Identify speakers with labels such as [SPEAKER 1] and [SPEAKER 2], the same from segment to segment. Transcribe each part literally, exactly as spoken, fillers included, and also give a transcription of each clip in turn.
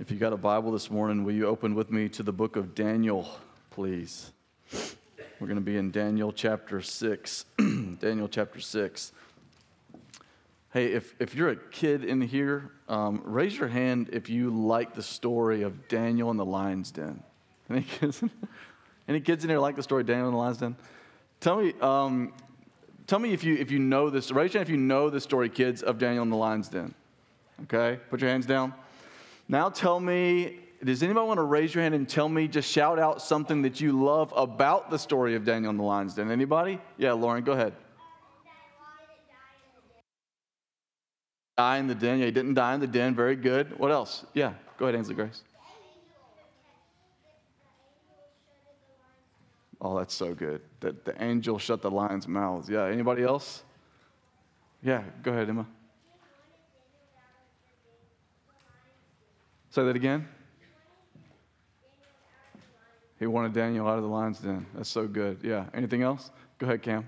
[SPEAKER 1] If you got a Bible this morning, will you open with me to the book of Daniel, please? We're going to be in Daniel chapter six. Daniel chapter six. Hey, if, if you're a kid in here, um, raise your hand if you like the story of Daniel and the lion's den. Any kids, any kids in here like the story of Daniel and the lion's den? Tell me, um, tell me if you if you know this. Raise your hand if you know the story, kids, of Daniel and the lion's den. Okay, put your hands down. Now tell me, does anybody want to raise your hand and tell me, just shout out something that you love about the story of Daniel and the lion's den? Anybody? Yeah, Lauren, go ahead. Die in the den. Yeah, he didn't die in the den. Very good. What else? Yeah, go ahead, Ainsley Grace. Oh, that's so good. That the angel shut the lion's mouths. Yeah, anybody else? Yeah, go ahead, Emma. Say that again. He wanted Daniel out of the lion's den. That's so good. Yeah. Anything else? Go ahead, Cam.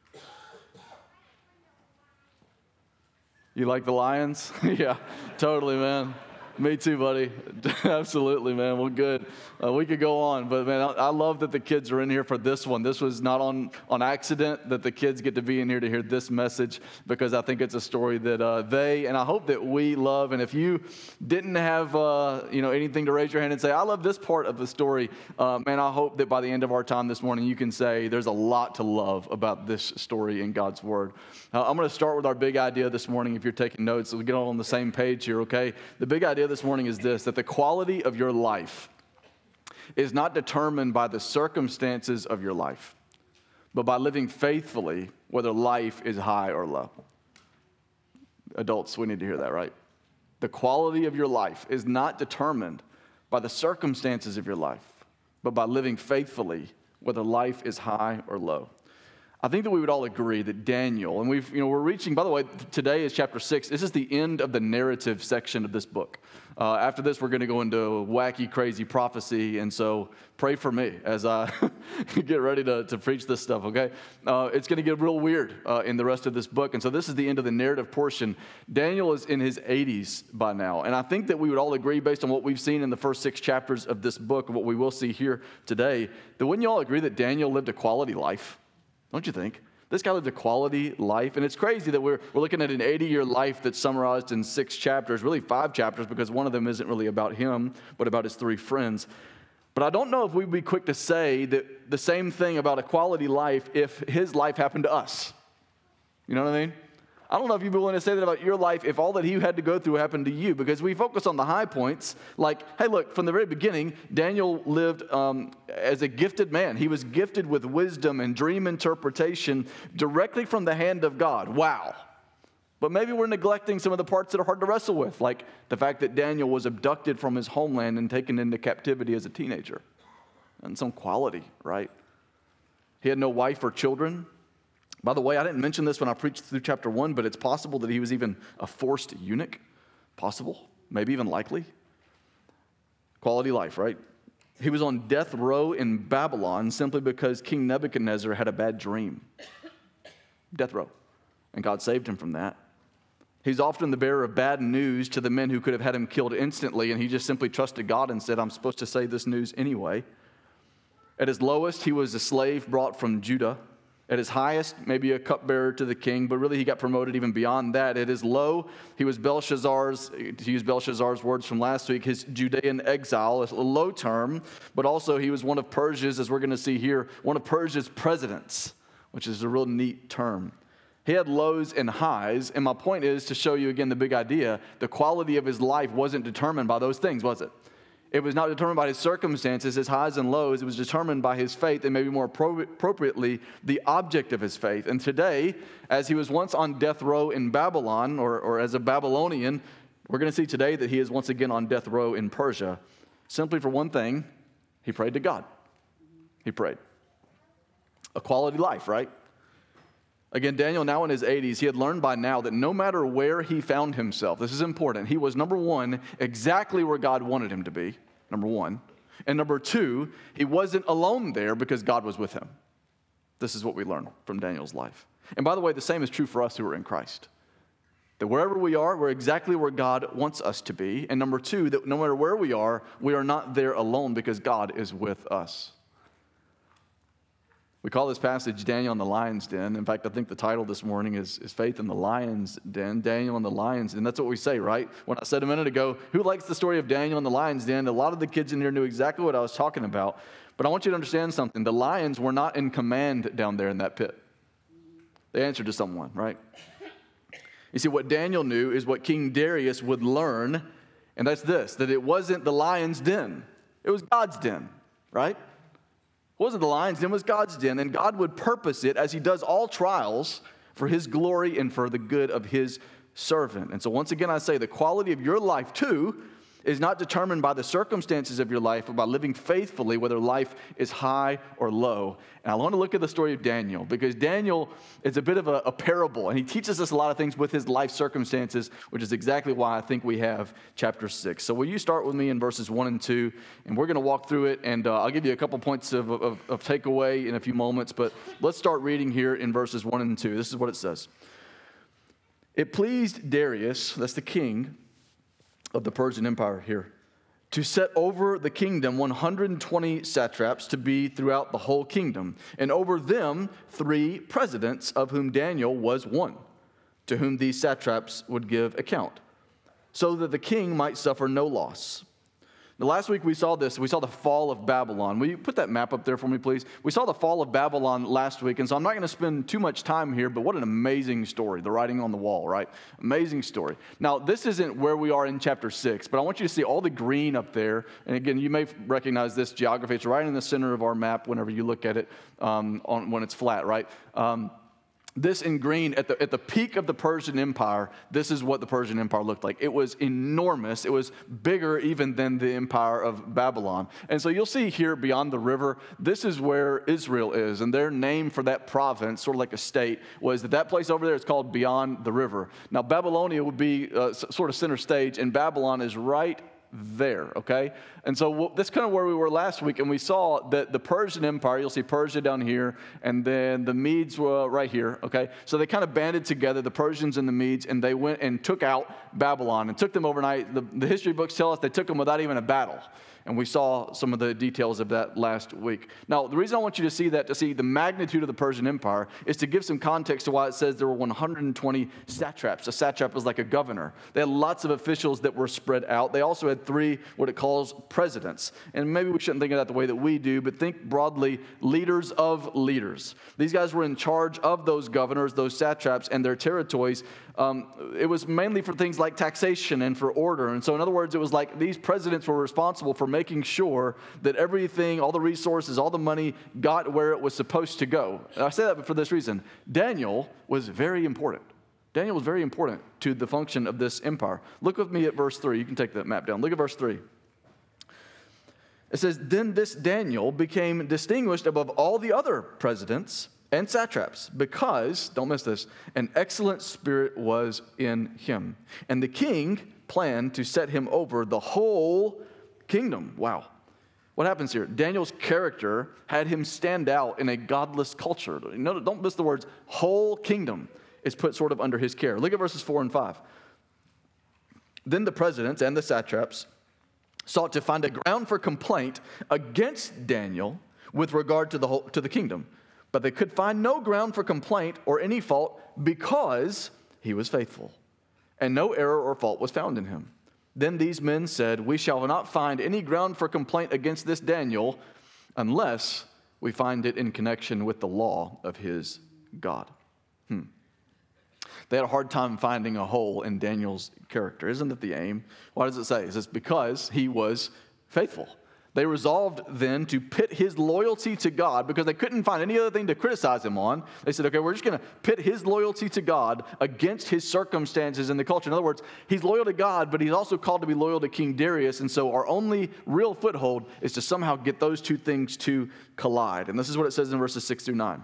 [SPEAKER 1] You like the lions? Yeah, totally, man. Me too, buddy. Absolutely, man. Well, good. Uh, we could go on, but man, I, I love that the kids are in here for this one. This was not on, on accident that the kids get to be in here to hear this message, because I think it's a story that uh, they, and I hope that we love. And if you didn't have, uh, you know, anything to raise your hand and say, I love this part of the story, uh, man, I hope that by the end of our time this morning, you can say there's a lot to love about this story in God's Word. Uh, I'm going to start with our big idea this morning. If you're taking notes, so we get all on the same page here, okay? The big idea this morning is this, that the quality of your life is not determined by the circumstances of your life, but by living faithfully, whether life is high or low. Adults, we need to hear that, right? The quality of your life is not determined by the circumstances of your life, but by living faithfully, whether life is high or low. I think that we would all agree that Daniel, and we've, you know, we're reaching, by the way, today is chapter six. This is the end of the narrative section of this book. Uh, after this, we're going to go into wacky, crazy prophecy, and so pray for me as I get ready to, to preach this stuff, okay? Uh, it's going to get real weird uh, in the rest of this book, and so this is the end of the narrative portion. Daniel is in his eighties by now, and I think that we would all agree, based on what we've seen in the first six chapters of this book, and what we will see here today, that wouldn't you all agree that Daniel lived a quality life? Don't you think? This guy lived a quality life, and it's crazy that we're, we're looking at an eighty-year life that's summarized in six chapters, really five chapters, because one of them isn't really about him, but about his three friends. But I don't know if we'd be quick to say that the same thing about a quality life if his life happened to us. You know what I mean? I don't know if you'd be willing to say that about your life if all that he had to go through happened to you, because we focus on the high points. Like, hey, look, from the very beginning, Daniel lived um, as a gifted man. He was gifted with wisdom and dream interpretation directly from the hand of God. Wow. But maybe we're neglecting some of the parts that are hard to wrestle with, like the fact that Daniel was abducted from his homeland and taken into captivity as a teenager. And some quality, right? He had no wife or children. By the way, I didn't mention this when I preached through chapter one, but it's possible that he was even a forced eunuch. Possible, maybe even likely. Quality life, right? He was on death row in Babylon simply because King Nebuchadnezzar had a bad dream. Death row. And God saved him from that. He's often the bearer of bad news to the men who could have had him killed instantly, and he just simply trusted God and said, I'm supposed to say this news anyway. At his lowest, he was a slave brought from Judah. At his highest, maybe a cupbearer to the king, but really he got promoted even beyond that. At his low, he was Belshazzar's, to use Belshazzar's words from last week, his Judean exile, a low term, but also he was one of Persia's, as we're going to see here, one of Persia's presidents, which is a real neat term. He had lows and highs, and my point is to show you again the big idea. The quality of his life wasn't determined by those things, was it? It was not determined by his circumstances, his highs and lows. It was determined by his faith, and maybe more appro- appropriately, the object of his faith. And today, as he was once on death row in Babylon, or, or as a Babylonian, we're going to see today that he is once again on death row in Persia. Simply for one thing, he prayed to God. He prayed. A quality life, right? Again, Daniel, now in his eighties, he had learned by now that no matter where he found himself, this is important, he was, number one, exactly where God wanted him to be, number one. And number two, he wasn't alone there because God was with him. This is what we learn from Daniel's life. And by the way, the same is true for us who are in Christ. That wherever we are, we're exactly where God wants us to be. And number two, that no matter where we are, we are not there alone because God is with us. We call this passage Daniel in the Lion's Den. In fact, I think the title this morning is, is Faith in the Lion's Den, Daniel in the Lion's Den. That's what we say, right? When I said a minute ago, who likes the story of Daniel in the Lion's Den? A lot of the kids in here knew exactly what I was talking about. But I want you to understand something. The lions were not in command down there in that pit. They answered to someone, right? You see, what Daniel knew is what King Darius would learn, and that's this, that it wasn't the lion's den. It was God's den, right? It wasn't the lion's den, it was God's den, and God would purpose it as he does all trials for his glory and for the good of his servant. And so once again, I say the quality of your life too is not determined by the circumstances of your life, but by living faithfully, whether life is high or low. And I want to look at the story of Daniel, because Daniel is a bit of a, a parable, and he teaches us a lot of things with his life circumstances, which is exactly why I think we have chapter six. So will you start with me in verses one and two, and we're going to walk through it, and uh, I'll give you a couple points of, of, of takeaway in a few moments, but let's start reading here in verses one and two. This is what it says. It pleased Darius, that's the king of the Persian Empire here, to set over the kingdom one hundred twenty satraps to be throughout the whole kingdom, and over them three presidents, of whom Daniel was one, to whom these satraps would give account, so that the king might suffer no loss. Now, last week we saw this. We saw the fall of Babylon. Will you put that map up there for me, please? We saw the fall of Babylon last week, and so I'm not going to spend too much time here, but what an amazing story. The writing on the wall, right? Amazing story. Now, this isn't where we are in chapter six, but I want you to see all the green up there. And again, you may recognize this geography. It's right in the center of our map whenever you look at it um, on, when it's flat, right? Um, This in green, at the at the peak of the Persian Empire, this is what the Persian Empire looked like. It was enormous. It was bigger even than the empire of Babylon. And so you'll see here beyond the river, this is where Israel is. And their name for that province, sort of like a state, was that that place over there is called beyond the river. Now, Babylonia would be uh, sort of center stage, and Babylon is right there, okay? And so that's kind of where we were last week, and we saw that the Persian Empire, you'll see Persia down here, and then the Medes were right here, okay? So they kind of banded together, the Persians and the Medes, and they went and took out Babylon and took them overnight. The, the history books tell us they took them without even a battle. And we saw some of the details of that last week. Now, the reason I want you to see that, to see the magnitude of the Persian Empire, is to give some context to why it says there were one hundred twenty satraps. A satrap is like a governor. They had lots of officials that were spread out. They also had three, what it calls presidents. And maybe we shouldn't think of that the way that we do, but think broadly, leaders of leaders. These guys were in charge of those governors, those satraps, and their territories. Um, it was mainly for things like taxation and for order. And so, in other words, it was like these presidents were responsible for making sure that everything, all the resources, all the money got where it was supposed to go. And I say that for this reason. Daniel was very important. Daniel was very important to the function of this empire. Look with me at verse three. You can take that map down. Look at verse three. It says, "Then this Daniel became distinguished above all the other presidents and satraps, because," don't miss this, "an excellent spirit was in him. And the king planned to set him over the whole kingdom." Wow. What happens here? Daniel's character had him stand out in a godless culture. No, don't miss the words, whole kingdom is put sort of under his care. Look at verses four and five. "Then the presidents and the satraps sought to find a ground for complaint against Daniel with regard to the whole, to the kingdom. But they could find no ground for complaint or any fault, because he was faithful, and no error or fault was found in him. Then these men said, 'We shall not find any ground for complaint against this Daniel unless we find it in connection with the law of his God.'" Hmm. They had a hard time finding a hole in Daniel's character. Isn't that the aim? Why does it say? It says because he was faithful. They resolved then to pit his loyalty to God, because they couldn't find any other thing to criticize him on. They said, okay, we're just going to pit his loyalty to God against his circumstances in the culture. In other words, he's loyal to God, but he's also called to be loyal to King Darius. And so our only real foothold is to somehow get those two things to collide. And this is what it says in verses six through nine.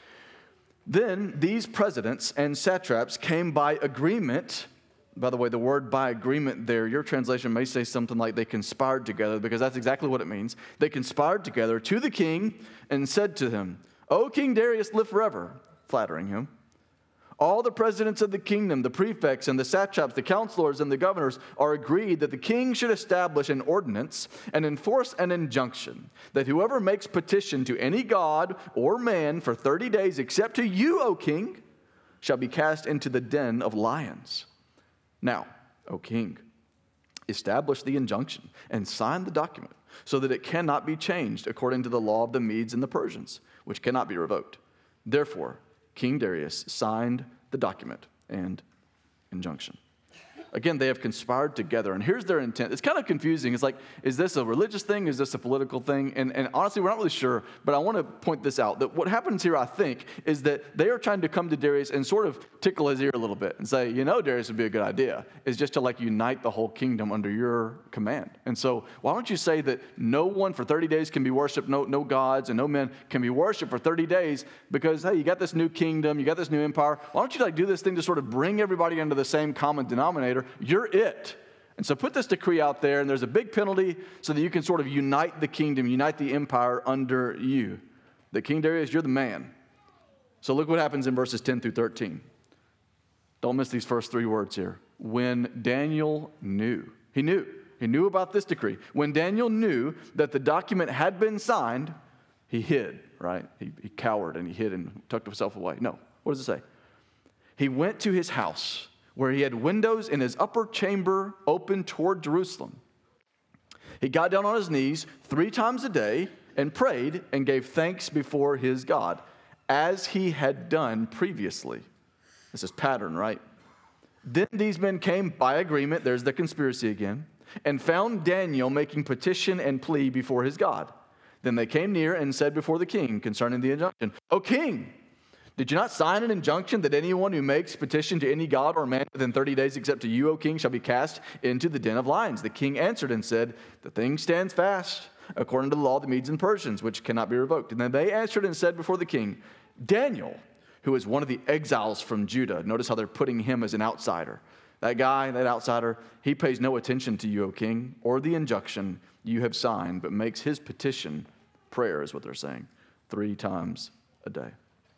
[SPEAKER 1] "Then these presidents and satraps came by agreement." By the way, the word "by agreement" there, your translation may say something like they conspired together, because that's exactly what it means. They conspired together to the king and said to him, "O King Darius, live forever," flattering him. All the presidents of the kingdom, the prefects and the satraps, the counselors and the governors are agreed that the king should establish an ordinance and enforce an injunction that whoever makes petition to any god or man for thirty days except to you, O king, shall be cast into the den of lions. Now, O king, establish the injunction and sign the document so that it cannot be changed according to the law of the Medes and the Persians, which cannot be revoked. Therefore, King Darius signed the document and injunction. Again, they have conspired together, and here's their intent. It's kind of confusing. It's like, is this a religious thing? Is this a political thing? And, and honestly, we're not really sure, but I want to point this out, that what happens here, I think, is that they are trying to come to Darius and sort of tickle his ear a little bit and say, you know, Darius would be a good idea, is just to like unite the whole kingdom under your command. And so why don't you say that no one for thirty days can be worshipped, no, no gods and no men can be worshipped for thirty days because, hey, you got this new kingdom, you got this new empire. Why don't you like do this thing to sort of bring everybody into the same common denominator? You're it. And so put this decree out there, and there's a big penalty so that you can sort of unite the kingdom, unite the empire under you. That King Darius, you're the man. So look what happens in verses ten through thirteen. Don't miss these first three words here. When Daniel knew, he knew, he knew about this decree. When Daniel knew that the document had been signed, he hid, right? He, he cowered and he hid and tucked himself away. No, what does it say? He went to his house, where he had windows in his upper chamber open toward Jerusalem. He got down on his knees three times a day and prayed and gave thanks before his God, as he had done previously. This is pattern, right? Then these men came by agreement, there's the conspiracy again, and found Daniel making petition and plea before his God. Then they came near and said before the king concerning the injunction, O king, did you not sign an injunction that anyone who makes petition to any god or man within thirty days except to you, O king, shall be cast into the den of lions? The king answered and said, the thing stands fast according to the law of the Medes and Persians, which cannot be revoked. And then they answered and said before the king, Daniel, who is one of the exiles from Judah. Notice how they're putting him as an outsider. That guy, that outsider, he pays no attention to you, O king, or the injunction you have signed, but makes his petition, prayer is what they're saying, three times a day.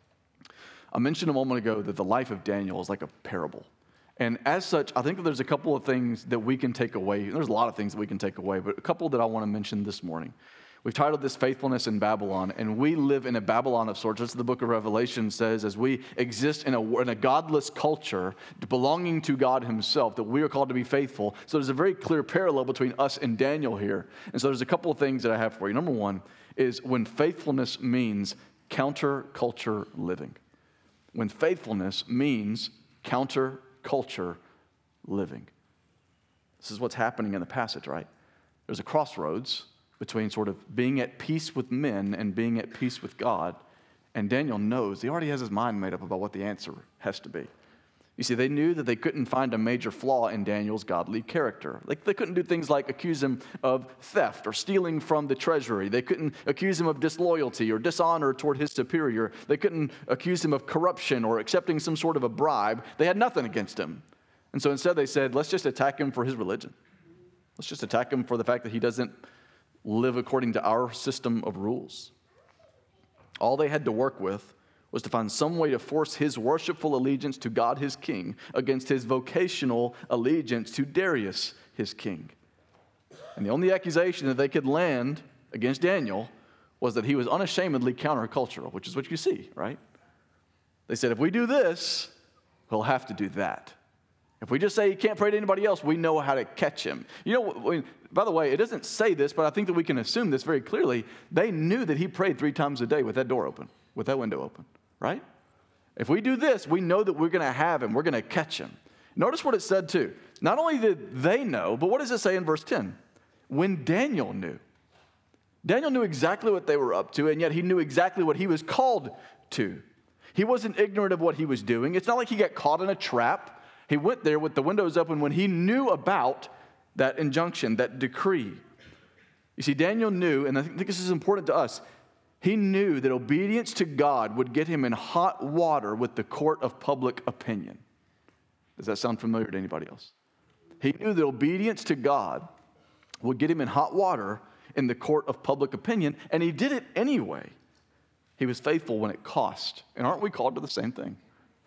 [SPEAKER 1] I mentioned a moment ago that the life of Daniel is like a parable. And as such, I think that there's a couple of things that we can take away. There's a lot of things that we can take away, but a couple that I want to mention this morning. We've titled this Faithfulness in Babylon, and we live in a Babylon of sorts. That's what the book of Revelation says, as we exist in a, in a godless culture belonging to God himself, that we are called to be faithful. So there's a very clear parallel between us and Daniel here. And so there's a couple of things that I have for you. Number one is when faithfulness means counterculture living. When faithfulness means counterculture living. This is what's happening in the passage, right? There's a crossroads between sort of being at peace with men and being at peace with God. And Daniel knows, he already has his mind made up about what the answer has to be. You see, they knew that they couldn't find a major flaw in Daniel's godly character. Like, they couldn't do things like accuse him of theft or stealing from the treasury. They couldn't accuse him of disloyalty or dishonor toward his superior. They couldn't accuse him of corruption or accepting some sort of a bribe. They had nothing against him. And so instead they said, let's just attack him for his religion. Let's just attack him for the fact that he doesn't live according to our system of rules. All they had to work with was to find some way to force his worshipful allegiance to God, his king, against his vocational allegiance to Darius, his king. And the only accusation that they could land against Daniel was that he was unashamedly countercultural, which is what you see, right? They said, if we do this, we'll have to do that. If we just say he can't pray to anybody else, we know how to catch him. You know, by the way, it doesn't say this, but I think that we can assume this very clearly. They knew that he prayed three times a day with that door open, with that window open. Right? If we do this, we know that we're going to have him. We're going to catch him. Notice what it said too. Not only did they know, but what does it say in verse ten? When Daniel knew. Daniel knew exactly what they were up to, and yet he knew exactly what he was called to. He wasn't ignorant of what he was doing. It's not like he got caught in a trap. He went there with the windows open when he knew about that injunction, that decree. You see, Daniel knew, and I think this is important to us, he knew that obedience to God would get him in hot water with the court of public opinion. Does that sound familiar to anybody else? He knew that obedience to God would get him in hot water in the court of public opinion, and he did it anyway. He was faithful when it cost. And aren't we called to the same thing?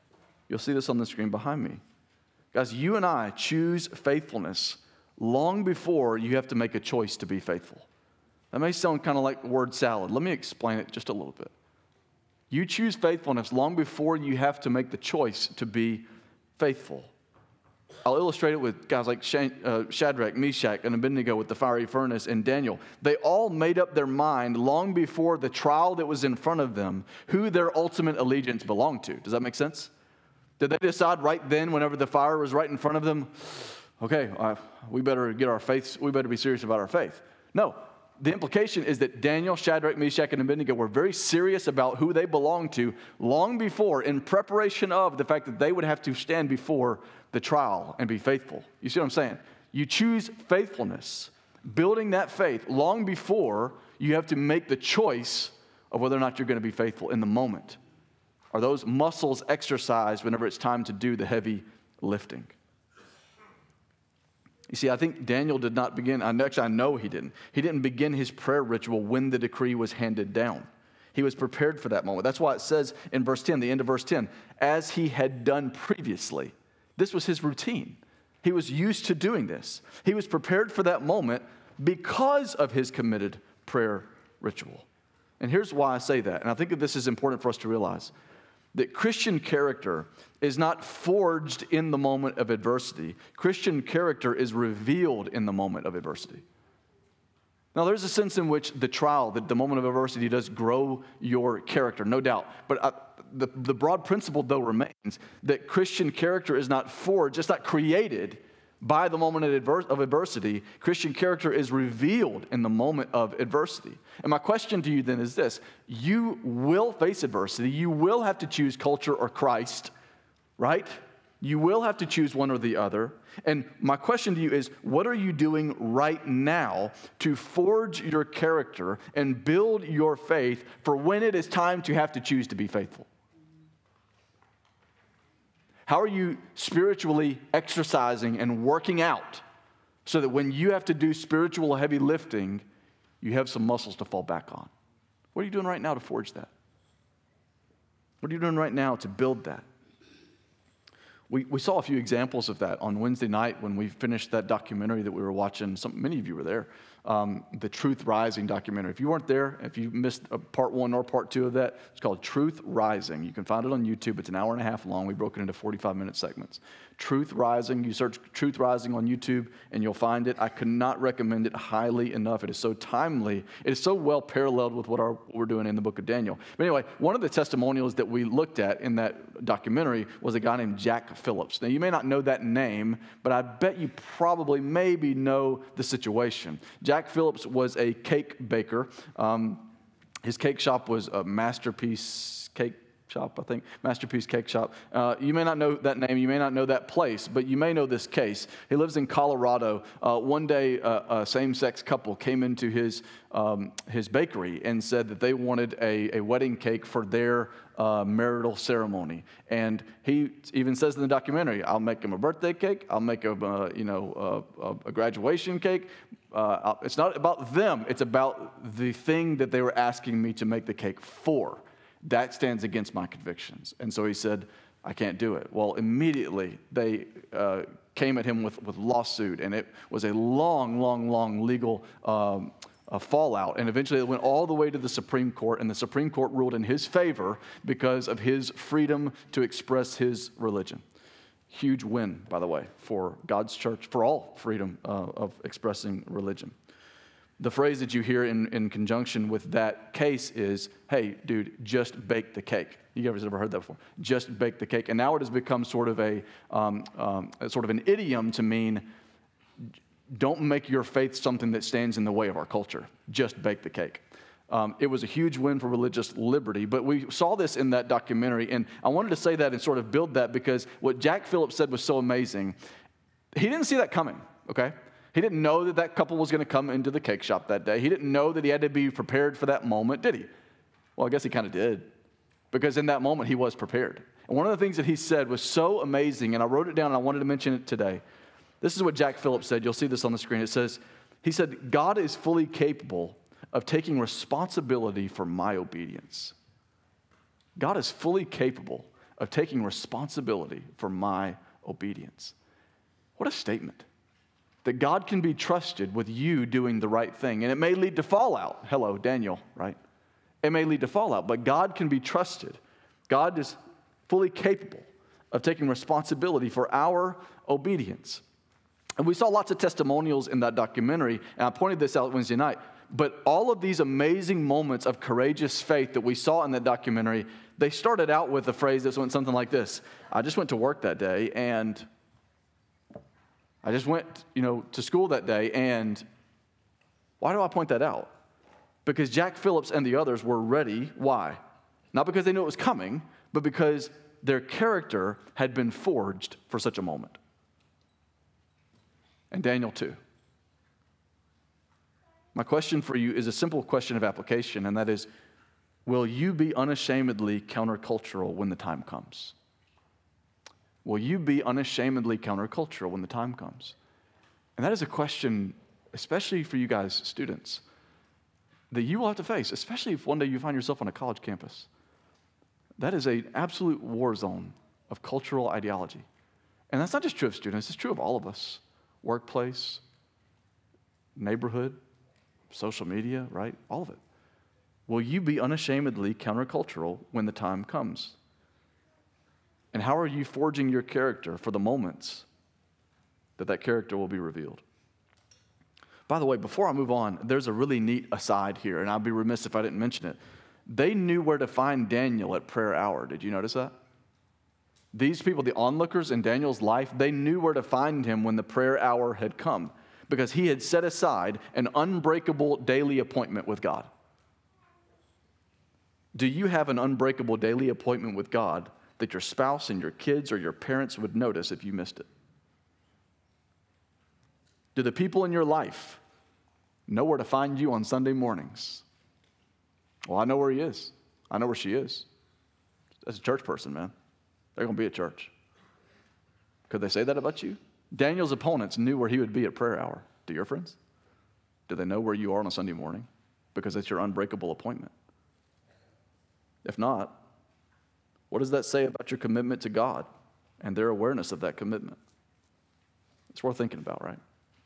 [SPEAKER 1] You'll see this on the screen behind me. Guys, you and I choose faithfulness long before you have to make a choice to be faithful. That may sound kind of like word salad. Let me explain it just a little bit. You choose faithfulness long before you have to make the choice to be faithful. I'll illustrate it with guys like Shadrach, Meshach, and Abednego with the fiery furnace, and Daniel. They all made up their mind long before the trial that was in front of them who their ultimate allegiance belonged to. Does that make sense? Did they decide right then, whenever the fire was right in front of them, okay, uh, we better get our faith, we better be serious about our faith? No. The implication is that Daniel, Shadrach, Meshach, and Abednego were very serious about who they belonged to long before, in preparation of the fact that they would have to stand before the trial and be faithful. You see what I'm saying? You choose faithfulness, building that faith long before you have to make the choice of whether or not you're going to be faithful in the moment. Are those muscles exercised whenever it's time to do the heavy lifting? You see, I think Daniel did not begin, actually I know he didn't. He didn't begin his prayer ritual when the decree was handed down. He was prepared for that moment. That's why it says in verse ten, the end of verse ten, as he had done previously. This was his routine. He was used to doing this. He was prepared for that moment because of his committed prayer ritual. And here's why I say that, and I think that this is important for us to realize. That Christian character is not forged in the moment of adversity. Christian character is revealed in the moment of adversity. Now, there's a sense in which the trial, that the moment of adversity does grow your character, no doubt. But uh, the, the broad principle, though, remains that Christian character is not forged, it's not created by the moment of, adver- of adversity. Christian character is revealed in the moment of adversity. And my question to you then is this. You will face adversity. You will have to choose culture or Christ, right? You will have to choose one or the other. And my question to you is, what are you doing right now to forge your character and build your faith for when it is time to have to choose to be faithful? How are you spiritually exercising and working out so that when you have to do spiritual heavy lifting, you have some muscles to fall back on? What are you doing right now to forge that? What are you doing right now to build that? We, we saw a few examples of that on Wednesday night when we finished that documentary that we were watching. Some, many of you were there, um, the Truth Rising documentary. If you weren't there, if you missed a part one or part two of that, it's called Truth Rising. You can find it on YouTube. It's an hour and a half long. We broke it into forty-five minute segments. Truth Rising. You search Truth Rising on YouTube and you'll find it. I could not recommend it highly enough. It is so timely. It is so well paralleled with what, our, what we're doing in the book of Daniel. But anyway, one of the testimonials that we looked at in that documentary was a guy named Jack Phillips. Now, you may not know that name, but I bet you probably maybe know the situation. Jack Phillips was a cake baker. Um, his cake shop was a Masterpiece Cake Shop, I think, Masterpiece Cake Shop. Uh, you may not know that name, you may not know that place, but you may know this case. He lives in Colorado. Uh, one day, uh, a same-sex couple came into his um, his bakery and said that they wanted a, a wedding cake for their uh, marital ceremony. And he even says in the documentary, "I'll make him a birthday cake. I'll make him, uh, you know, uh, a graduation cake. Uh, it's not about them. It's about the thing that they were asking me to make the cake for. That stands against my convictions." And so he said, "I can't do it." Well, immediately they uh, came at him with, with lawsuit, and it was a long, long, long legal um, uh, fallout. And eventually it went all the way to the Supreme Court, and the Supreme Court ruled in his favor because of his freedom to express his religion. Huge win, by the way, for God's church, for all freedom uh, of expressing religion. The phrase that you hear in, in conjunction with that case is, "Hey, dude, just bake the cake." You guys ever heard that before? Just bake the cake. And now it has become sort of a, um, um, sort of an idiom to mean, don't make your faith something that stands in the way of our culture. Just bake the cake. Um, it was a huge win for religious liberty, but we saw this in that documentary, and I wanted to say that and sort of build that because what Jack Phillips said was so amazing. He didn't see that coming, okay? He didn't know that that couple was going to come into the cake shop that day. He didn't know that he had to be prepared for that moment, did he? Well, I guess he kind of did, because in that moment he was prepared. And one of the things that he said was so amazing, and I wrote it down and I wanted to mention it today. This is what Jack Phillips said. You'll see this on the screen. It says, he said, "God is fully capable of taking responsibility for my obedience." God is fully capable of taking responsibility for my obedience. What a statement. That God can be trusted with you doing the right thing. And it may lead to fallout. Hello, Daniel, right? It may lead to fallout, but God can be trusted. God is fully capable of taking responsibility for our obedience. And we saw lots of testimonials in that documentary, and I pointed this out Wednesday night. But all of these amazing moments of courageous faith that we saw in that documentary, they started out with a phrase that went something like this. I just went to work that day, and I just went, you know, to school that day, and why do I point that out? Because Jack Phillips and the others were ready. Why? Not because they knew it was coming, but because their character had been forged for such a moment. And Daniel too. My question for you is a simple question of application, and that is, will you be unashamedly countercultural when the time comes? Will you be unashamedly countercultural when the time comes? And that is a question, especially for you guys, students, that you will have to face, especially if one day you find yourself on a college campus. That is an absolute war zone of cultural ideology. And that's not just true of students, it's true of all of us. Workplace, neighborhood, social media, right? All of it. Will you be unashamedly countercultural when the time comes? And how are you forging your character for the moments that that character will be revealed? By the way, before I move on, there's a really neat aside here, and I'd be remiss if I didn't mention it. They knew where to find Daniel at prayer hour. Did you notice that? These people, the onlookers in Daniel's life, they knew where to find him when the prayer hour had come because he had set aside an unbreakable daily appointment with God. Do you have an unbreakable daily appointment with God that your spouse and your kids or your parents would notice if you missed it? Do the people in your life know where to find you on Sunday mornings? Well, I know where he is. I know where she is. As a church person, man, they're going to be at church. Could they say that about you? Daniel's opponents knew where he would be at prayer hour. Do your friends? Do they know where you are on a Sunday morning? Because it's your unbreakable appointment. If not, what does that say about your commitment to God and their awareness of that commitment? It's worth thinking about, right?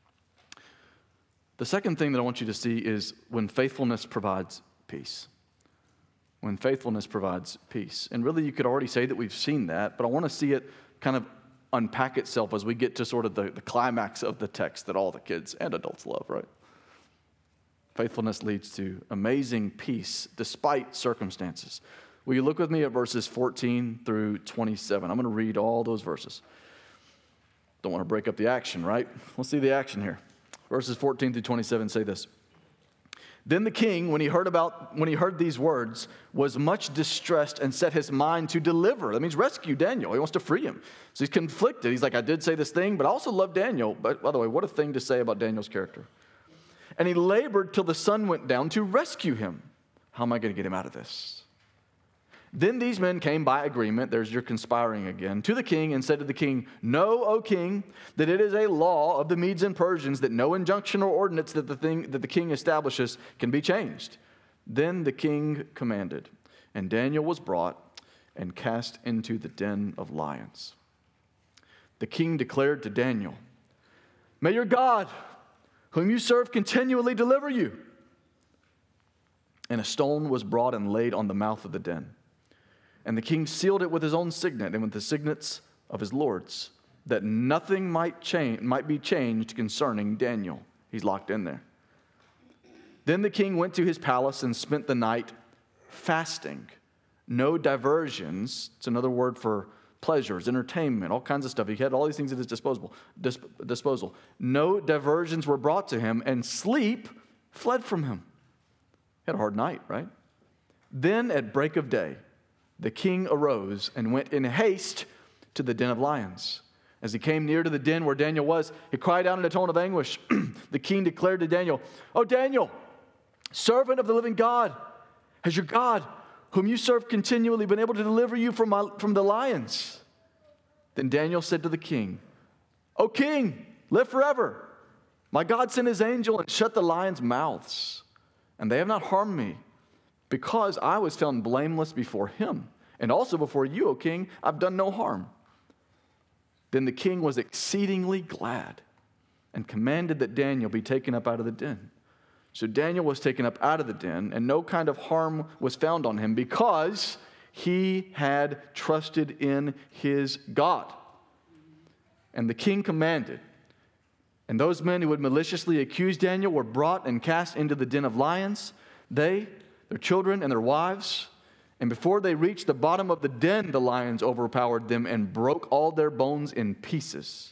[SPEAKER 1] The second thing that I want you to see is when faithfulness provides peace. When faithfulness provides peace. And really, you could already say that we've seen that, but I want to see it kind of unpack itself as we get to sort of the, the climax of the text that all the kids and adults love, right? Faithfulness leads to amazing peace despite circumstances. Will you look with me at verses fourteen through twenty-seven? I'm going to read all those verses. Don't want to break up the action, right? Let's see the action here. Verses fourteen through twenty-seven say this. Then the king, when he heard about when he heard these words, was much distressed and set his mind to deliver. That means rescue Daniel. He wants to free him. So he's conflicted. He's like, I did say this thing, but I also love Daniel. But by the way, what a thing to say about Daniel's character. And he labored till the sun went down to rescue him. How am I going to get him out of this? Then these men came by agreement, there's your conspiring again, to the king and said to the king, Know, O king, that it is a law of the Medes and Persians that no injunction or ordinance that the thing that the king establishes can be changed. Then the king commanded, and Daniel was brought and cast into the den of lions. The king declared to Daniel, May your God, whom you serve, continually deliver you. And a stone was brought and laid on the mouth of the den. And the king sealed it with his own signet and with the signets of his lords, that nothing might change, might be changed concerning Daniel. He's locked in there. Then the king went to his palace and spent the night fasting. No diversions. It's another word for pleasures, entertainment, all kinds of stuff. He had all these things at his disposal. disposal. No diversions were brought to him, and sleep fled from him. He had a hard night, right? Then at break of day, the king arose and went in haste to the den of lions. As he came near to the den where Daniel was, he cried out in a tone of anguish. The king declared to Daniel, O Daniel, servant of the living God, has your God, whom you serve continually, been able to deliver you from, my, from the lions? Then Daniel said to the king, O king, live forever. My God sent his angel and shut the lions' mouths, and they have not harmed me, because I was found blameless before him. And also before you, O king, I've done no harm." Then the king was exceedingly glad and commanded that Daniel be taken up out of the den. So Daniel was taken up out of the den, and no kind of harm was found on him because he had trusted in his God. And the king commanded, and those men who would maliciously accuse Daniel were brought and cast into the den of lions, they, their children, and their wives. And before they reached the bottom of the den, the lions overpowered them and broke all their bones in pieces.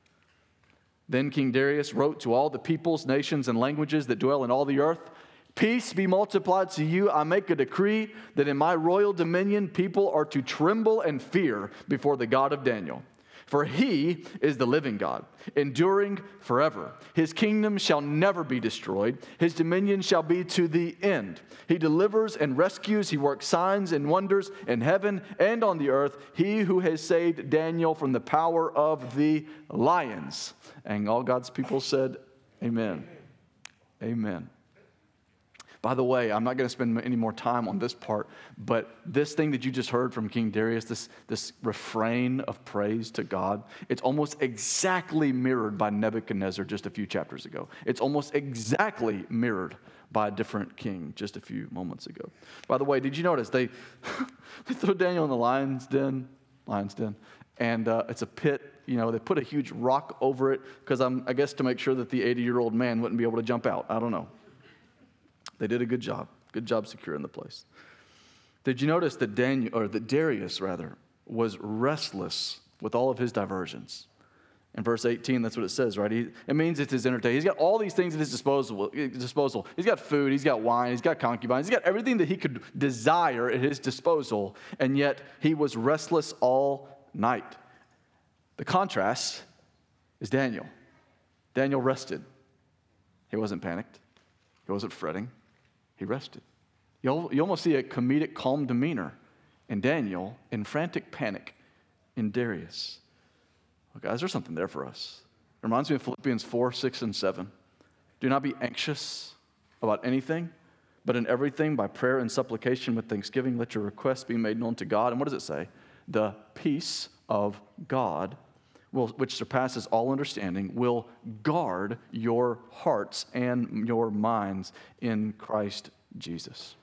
[SPEAKER 1] Then King Darius wrote to all the peoples, nations, and languages that dwell in all the earth, "Peace be multiplied to you. I make a decree that in my royal dominion people are to tremble and fear before the God of Daniel. For he is the living God, enduring forever. His kingdom shall never be destroyed. His dominion shall be to the end. He delivers and rescues. He works signs and wonders in heaven and on the earth. He who has saved Daniel from the power of the lions." And all God's people said, amen. Amen. By the way, I'm not going to spend any more time on this part, but this thing that you just heard from King Darius, this, this refrain of praise to God, it's almost exactly mirrored by Nebuchadnezzar just a few chapters ago. It's almost exactly mirrored by a different king just a few moments ago. By the way, did you notice they, they throw Daniel in the lion's den, lion's den, and uh, it's a pit. You know, they put a huge rock over it because I'm, I guess to make sure that the eighty-year-old man wouldn't be able to jump out. I don't know. They did a good job. Good job securing the place. Did you notice that Daniel, or that Darius rather, was restless with all of his diversions? In verse eighteen, that's what it says, right? He, it means it's his entertainment. He's got all these things at his disposal, disposal. He's got food, he's got wine, he's got concubines, he's got everything that he could desire at his disposal, and yet he was restless all night. The contrast is Daniel. Daniel rested. He wasn't panicked. He wasn't fretting. He rested. You you almost see a comedic, calm demeanor in Daniel, in frantic panic in Darius. Well, guys, there's something there for us. It reminds me of Philippians four, six, and seven. Do not be anxious about anything, but in everything, by prayer and supplication with thanksgiving, let your requests be made known to God. And what does it say? The peace of God, will, which surpasses all understanding, will guard your hearts and your minds in Christ Jesus.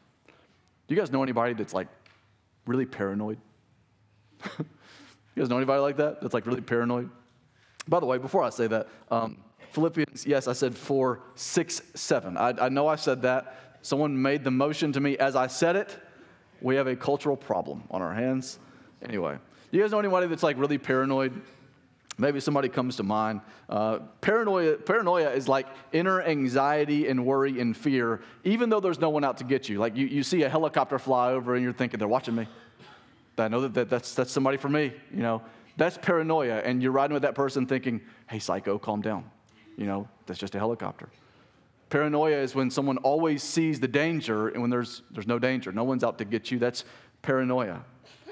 [SPEAKER 1] Do you guys know anybody that's like really paranoid? You guys know anybody like that that's like really paranoid? By the way, before I say that, um, Philippians, yes, I said four, six, seven. I, I know I said that. Someone made the motion to me as I said it. We have a cultural problem on our hands. Anyway, you guys know anybody that's like really paranoid? Maybe somebody comes to mind. Uh, paranoia, paranoia is like inner anxiety and worry and fear, even though there's no one out to get you. Like you, you see a helicopter fly over and you're thinking, they're watching me. I know that, that that's, that's somebody for me, you know. That's paranoia, and you're riding with that person thinking, hey, psycho, calm down. You know, that's just a helicopter. Paranoia is when someone always sees the danger, and when there's there's no danger. No one's out to get you. That's paranoia.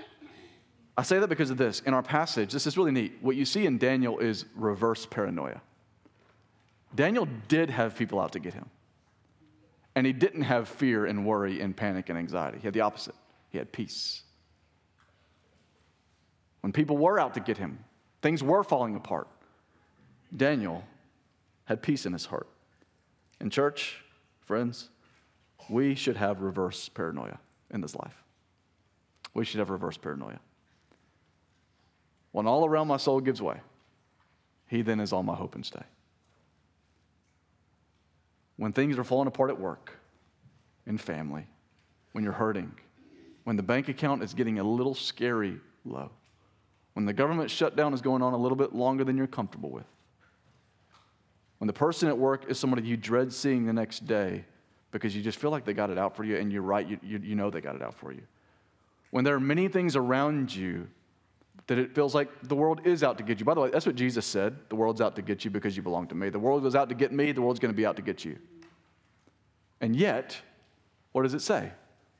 [SPEAKER 1] I say that because of this. In our passage, this is really neat. What you see in Daniel is reverse paranoia. Daniel did have people out to get him. And he didn't have fear and worry and panic and anxiety. He had the opposite. He had peace. When people were out to get him, things were falling apart. Daniel had peace in his heart. In church, friends, we should have reverse paranoia in this life. We should have reverse paranoia. When all around my soul gives way, he then is all my hope and stay. When things are falling apart at work, in family, when you're hurting, when the bank account is getting a little scary low, when the government shutdown is going on a little bit longer than you're comfortable with, when the person at work is somebody you dread seeing the next day because you just feel like they got it out for you, and you're right, you, you, you know they got it out for you. When there are many things around you that it feels like the world is out to get you. By the way, that's what Jesus said. The world's out to get you because you belong to me. The world was out to get me. The world's going to be out to get you. And yet, what does it say?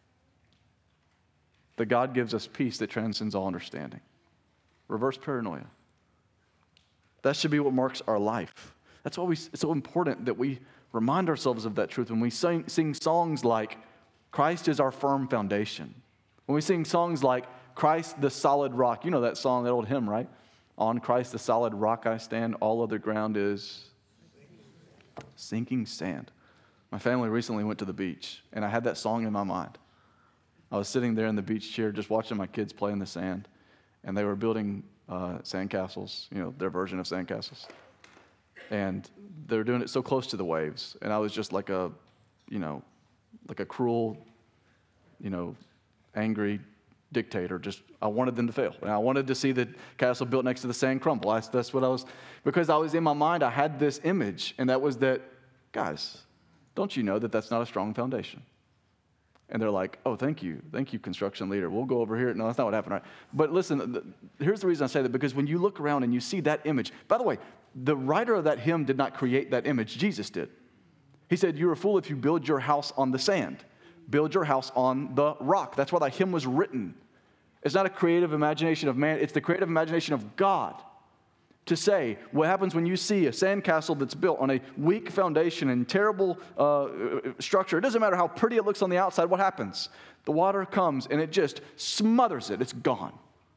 [SPEAKER 1] That God gives us peace that transcends all understanding. Reverse paranoia. That should be what marks our life. That's why we, it's so important that we remind ourselves of that truth when we sing, sing songs like, Christ is our firm foundation. When we sing songs like, Christ the solid rock. You know that song, that old hymn, right? On Christ the solid rock I stand, all other ground is sinking sand. My family recently went to the beach, and I had that song in my mind. I was sitting there in the beach chair just watching my kids play in the sand, and they were building uh, sandcastles, you know, their version of sandcastles. And they were doing it so close to the waves, and I was just like a, you know, like a cruel, you know, angry dictator. Just, I wanted them to fail. And I wanted to see the castle built next to the sand crumble. I, that's what I was, because I was in my mind, I had this image, and that was that, guys, don't you know that that's not a strong foundation? And they're like, oh, thank you. Thank you, construction leader. We'll go over here. No, that's not what happened, right? But listen, the, here's the reason I say that, because when you look around and you see that image, by the way, the writer of that hymn did not create that image. Jesus did. He said, you're a fool if you build your house on the sand. Build your house on the rock. That's why the hymn was written. It's not a creative imagination of man. It's the creative imagination of God to say what happens when you see a sandcastle that's built on a weak foundation and terrible uh, structure. It doesn't matter how pretty it looks on the outside. What happens? The water comes and it just smothers it. It's gone.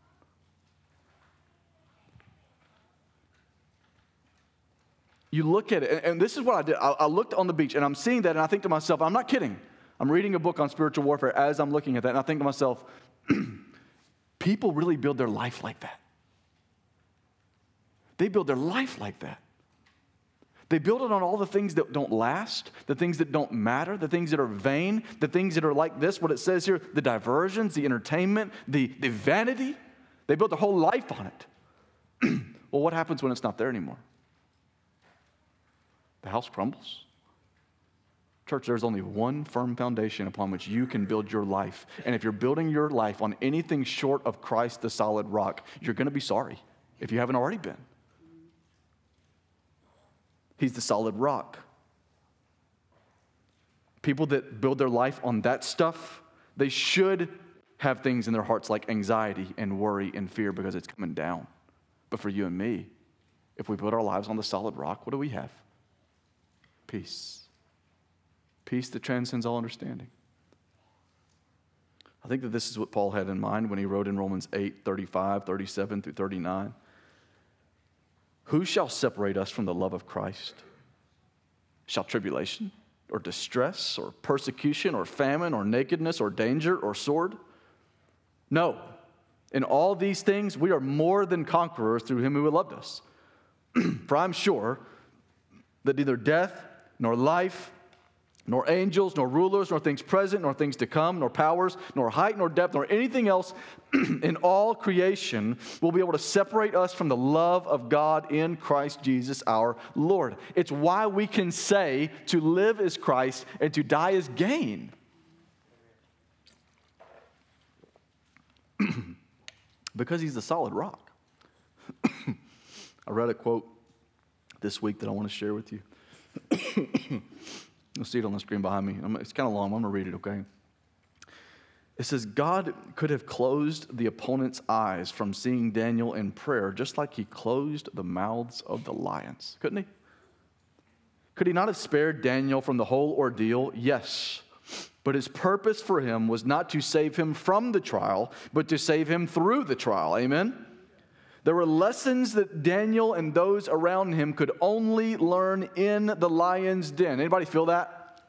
[SPEAKER 1] You look at it, and, and this is what I did. I, I looked on the beach, and I'm seeing that, and I think to myself, I'm not kidding. I'm reading a book on spiritual warfare as I'm looking at that, and I think to myself, people really build their life like that. They build their life like that. They build it on all the things that don't last, the things that don't matter, the things that are vain, the things that are like this, what it says here, the diversions, the entertainment, the, the vanity. They build their whole life on it. Well, what happens when it's not there anymore? The house crumbles. Church, there's only one firm foundation upon which you can build your life. And if you're building your life on anything short of Christ, the solid rock, you're going to be sorry if you haven't already been. He's the solid rock. People that build their life on that stuff, they should have things in their hearts like anxiety and worry and fear because it's coming down. But for you and me, if we put our lives on the solid rock, what do we have? Peace. Peace that transcends all understanding. I think that this is what Paul had in mind when he wrote in Romans eight, thirty-five, thirty-seven through thirty-nine. Who shall separate us from the love of Christ? Shall tribulation or distress or persecution or famine or nakedness or danger or sword? No. In all these things we are more than conquerors through him who loved us. For I'm sure that neither death nor life, nor angels, nor rulers, nor things present, nor things to come, nor powers, nor height, nor depth, nor anything else in all creation will be able to separate us from the love of God in Christ Jesus our Lord. It's why we can say to live is Christ and to die is gain. Because he's the solid rock. I read a quote this week that I want to share with you. You'll see it on the screen behind me. It's kind of long. I'm going to read it, okay? It says, God could have closed the opponent's eyes from seeing Daniel in prayer just like he closed the mouths of the lions. Couldn't he? Could he not have spared Daniel from the whole ordeal? Yes. But his purpose for him was not to save him from the trial, but to save him through the trial. Amen? There were lessons that Daniel and those around him could only learn in the lion's den. Anybody feel that?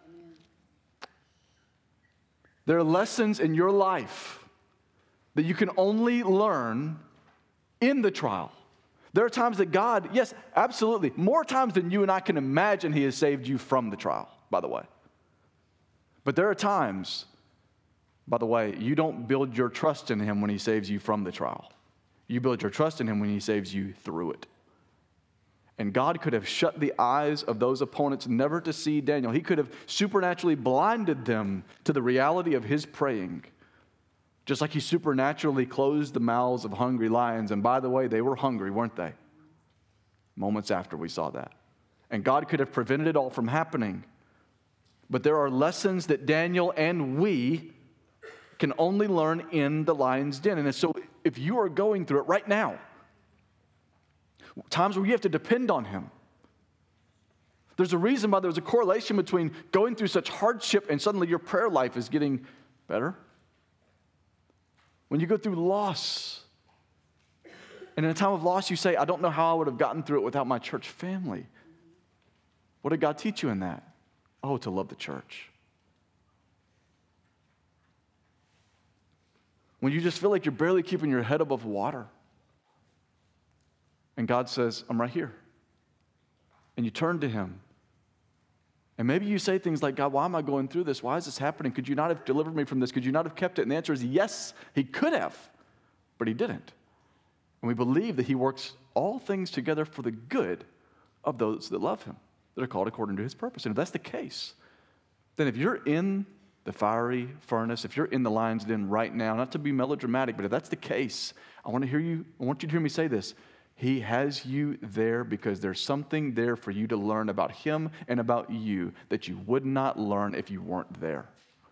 [SPEAKER 1] There are lessons in your life that you can only learn in the trial. There are times that God, yes, absolutely, more times than you and I can imagine, he has saved you from the trial, by the way. But there are times, by the way, you don't build your trust in him when he saves you from the trial. You build your trust in him when he saves you through it. And God could have shut the eyes of those opponents never to see Daniel. He could have supernaturally blinded them to the reality of his praying. Just like he supernaturally closed the mouths of hungry lions. And by the way, they were hungry, weren't they? Moments after we saw that. And God could have prevented it all from happening. But there are lessons that Daniel and we can only learn in the lion's den. And so if you are going through it right now, times where you have to depend on him, there's a reason why there's a correlation between going through such hardship and suddenly your prayer life is getting better. When you go through loss, and in a time of loss you say, I don't know how I would have gotten through it without my church family. What did God teach you in that? Oh, to love the church. When you just feel like you're barely keeping your head above water, and God says, I'm right here. And you turn to him. And maybe you say things like, God, why am I going through this? Why is this happening? Could you not have delivered me from this? Could you not have kept it? And the answer is yes, he could have, but he didn't. And we believe that he works all things together for the good of those that love him, that are called according to his purpose. And if that's the case, then if you're in the fiery furnace, if you're in the lion's den right now, not to be melodramatic, but if that's the case, I want to hear you, I want you to hear me say this. He has you there because there's something there for you to learn about him and about you that you would not learn if you weren't there.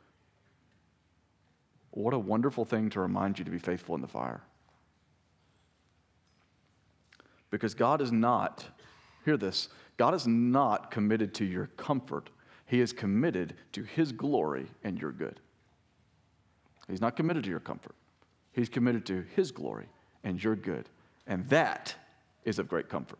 [SPEAKER 1] What a wonderful thing to remind you to be faithful in the fire. Because God is not, hear this, God is not committed to your comfort. He is committed to his glory and your good. He's not committed to your comfort. He's committed to his glory and your good. And that is of great comfort.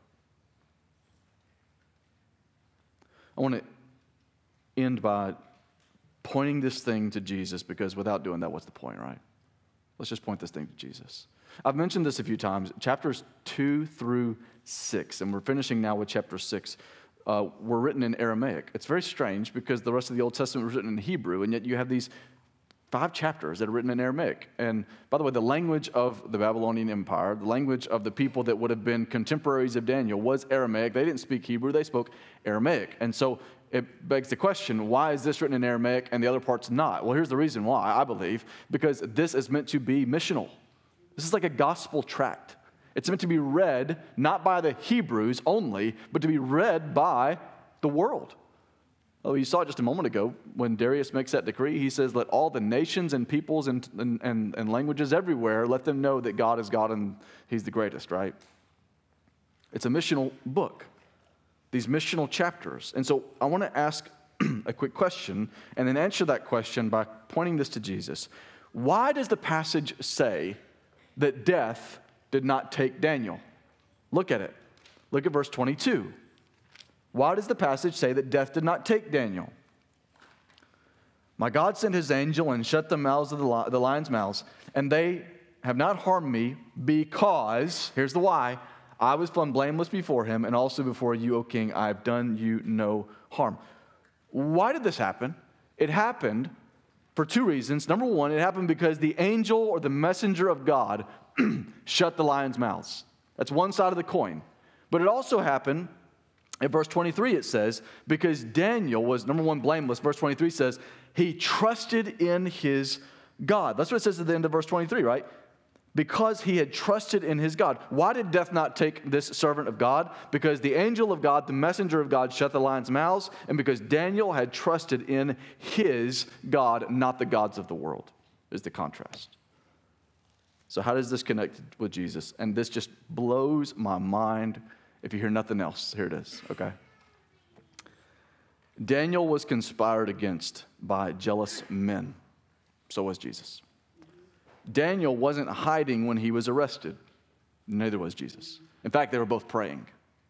[SPEAKER 1] I want to end by pointing this thing to Jesus, because without doing that, what's the point, right? Let's just point this thing to Jesus. I've mentioned this a few times, chapters two through six, and we're finishing now with chapter six, uh, were written in Aramaic. It's very strange because the rest of the Old Testament was written in Hebrew, and yet you have these five chapters that are written in Aramaic. And by the way, the language of the Babylonian Empire, the language of the people that would have been contemporaries of Daniel was Aramaic. They didn't speak Hebrew, they spoke Aramaic. And so it begs the question, why is this written in Aramaic and the other parts not? Well, here's the reason why, I believe, because this is meant to be missional. This is like a gospel tract. It's meant to be read not by the Hebrews only, but to be read by the world. Oh, you saw it just a moment ago when Darius makes that decree. He says, let all the nations and peoples and, and, and, and languages everywhere, let them know that God is God and he's the greatest, right? It's a missional book, these missional chapters. And so I want to ask a quick question and then answer that question by pointing this to Jesus. Why does the passage say that death did not take Daniel? Look at it. Look at verse twenty-two. Why does the passage say that death did not take Daniel? My God sent his angel and shut the mouths of the, li- the lions' mouths, and they have not harmed me because, here's the why, I was found blameless before him, and also before you, O king, I have done you no harm. Why did this happen? It happened for two reasons. Number one, it happened because the angel or the messenger of God shut the lions' mouths. That's one side of the coin. But it also happened, in verse twenty-three it says, because Daniel was, number one, blameless. Verse twenty-three says, he trusted in his God. That's what it says at the end of verse twenty-three, right? Because he had trusted in his God. Why did death not take this servant of God? Because the angel of God, the messenger of God, shut the lions' mouths, and because Daniel had trusted in his God, not the gods of the world, is the contrast. So how does this connect with Jesus? And this just blows my mind. If you hear nothing else, here it is, okay? Daniel was conspired against by jealous men. So was Jesus. Daniel wasn't hiding when he was arrested. Neither was Jesus. In fact, they were both praying.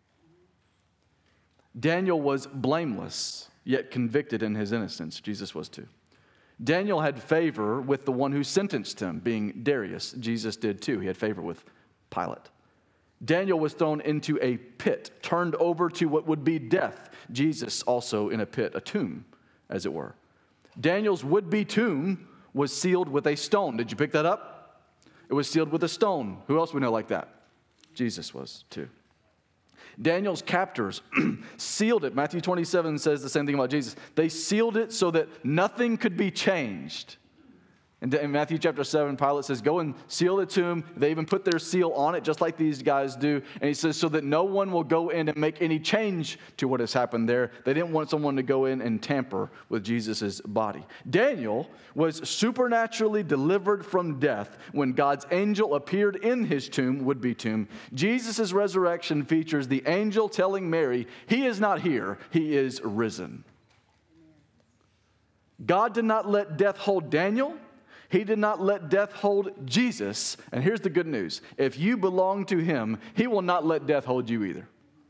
[SPEAKER 1] Daniel was blameless, yet convicted in his innocence. Jesus was too. Daniel had favor with the one who sentenced him, being Darius. Jesus did too. He had favor with Pilate. Daniel was thrown into a pit, turned over to what would be death. Jesus also in a pit, a tomb, as it were. Daniel's would-be tomb was sealed with a stone. Did you pick that up? It was sealed with a stone. Who else we know like that? Jesus was too. Daniel's captors sealed it. Matthew twenty-seven says the same thing about Jesus. They sealed it so that nothing could be changed. And in Matthew chapter seven, Pilate says, go and seal the tomb. They even put their seal on it, just like these guys do. And he says, so that no one will go in and make any change to what has happened there. They didn't want someone to go in and tamper with Jesus' body. Daniel was supernaturally delivered from death when God's angel appeared in his tomb, would-be tomb. Jesus' resurrection features the angel telling Mary, he is not here, he is risen. God did not let death hold Daniel. He did not let death hold Jesus. And here's the good news. If you belong to him, he will not let death hold you either.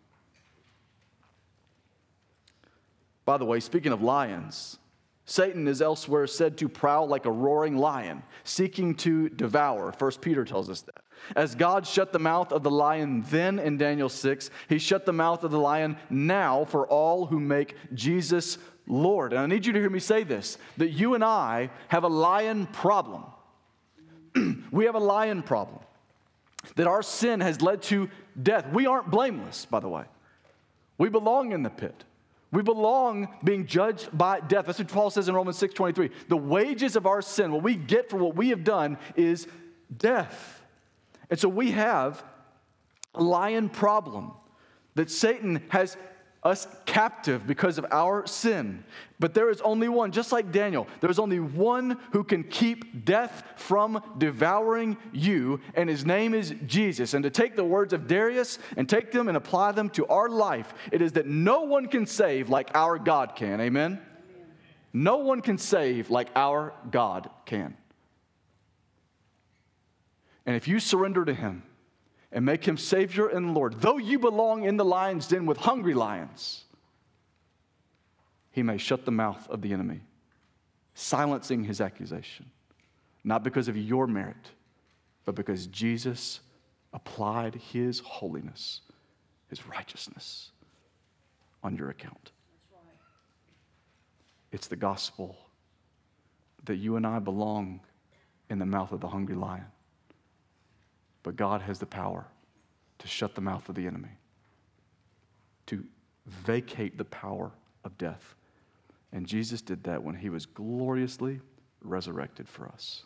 [SPEAKER 1] By the way, speaking of lions, Satan is elsewhere said to prowl like a roaring lion, seeking to devour. First Peter tells us that. As God shut the mouth of the lion then in Daniel six, he shut the mouth of the lion now for all who make Jesus Lord. And I need you to hear me say this, that you and I have a lion problem. We have a lion problem. That our sin has led to death. We aren't blameless, by the way. We belong in the pit. We belong being judged by death. That's what Paul says in Romans six twenty-three. The wages of our sin, what we get for what we have done, is death. And so we have a lion problem that Satan has us captive because of our sin. But there is only one, just like Daniel, there is only one who can keep death from devouring you, and his name is Jesus. And to take the words of Darius and take them and apply them to our life, it is that no one can save like our God can. Amen? Amen. No one can save like our God can. And if you surrender to him and make him Savior and Lord, though you belong in the lion's den with hungry lions, he may shut the mouth of the enemy, silencing his accusation, not because of your merit, but because Jesus applied his holiness, his righteousness on your account. That's right. It's the gospel that you and I belong in the mouth of the hungry lion. But God has the power to shut the mouth of the enemy, to vacate the power of death. And Jesus did that when he was gloriously resurrected for us.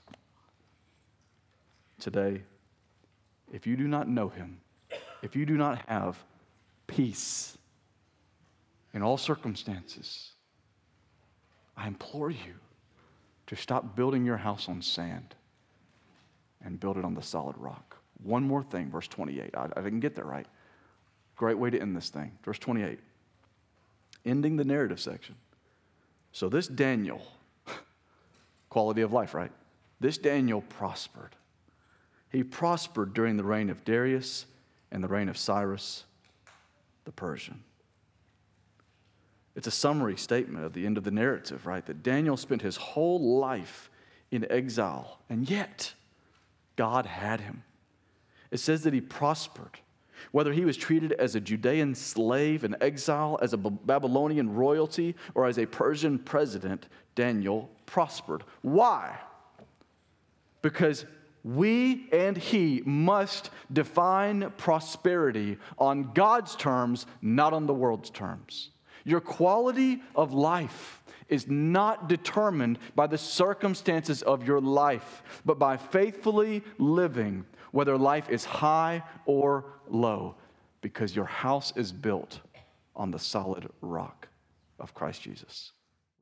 [SPEAKER 1] Today, if you do not know him, if you do not have peace in all circumstances, I implore you to stop building your house on sand and build it on the solid rock. One more thing, verse twenty-eight. I, I didn't get that right. Great way to end this thing. Verse twenty-eight. Ending the narrative section. So this Daniel, quality of life, right? This Daniel prospered. He prospered during the reign of Darius and the reign of Cyrus the Persian. It's a summary statement of the end of the narrative, right? That Daniel spent his whole life in exile, and yet God had him. It says that he prospered. Whether he was treated as a Judean slave in exile, as a Babylonian royalty, or as a Persian president, Daniel prospered. Why? Because we and he must define prosperity on God's terms, not on the world's terms. Your quality of life is not determined by the circumstances of your life, but by faithfully living, whether life is high or low, because your house is built on the solid rock of Christ Jesus.